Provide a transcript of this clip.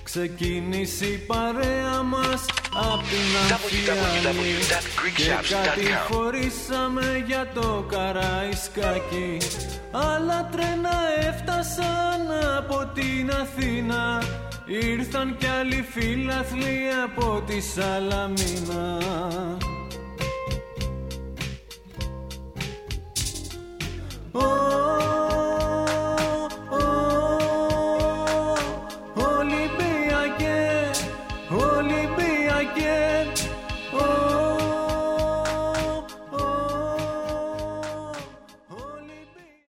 ξεκίνησε η παρέα μας απ' την Αμφιάλη και κατηφορήσαμε για το Καραϊσκάκι. Άλλα τρένα έφτασαν από την Αθήνα, ήρθαν κι άλλοι φίλαθλοι από τη Σαλαμίνα.